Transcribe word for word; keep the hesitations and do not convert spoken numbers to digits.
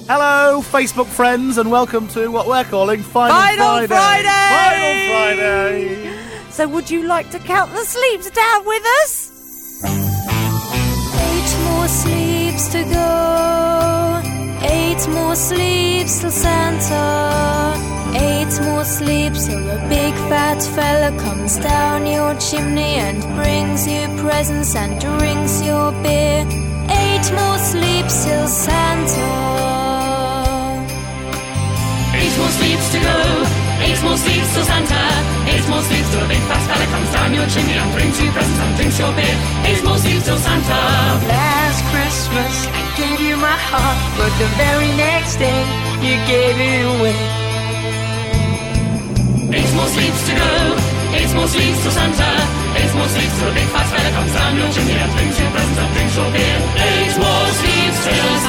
Hello, Facebook friends, and welcome to what we're calling Final, Final Friday. Friday! Final Friday! So would you like to count the sleeps down with us? Eight more sleeps to go. Eight more sleeps till Santa. Eight more sleeps till a big fat fella comes down your chimney and brings you presents and drinks your beer. Eight more sleeps till Santa. Eight more sleeps to go. Eight more sleeps till Santa. Eight more sleeps till a big fat fella comes down your chimney and brings you presents and drinks your beer. Eight more sleeps till Santa. Last Christmas I gave you my heart, but the very next day you gave it away. Eight more sleeps to go. Eight more sleeps till Santa. Eight more sleeps till a big fat fella comes down your chimney and brings you presents and drinks your beer. Eight more sleeps till Santa.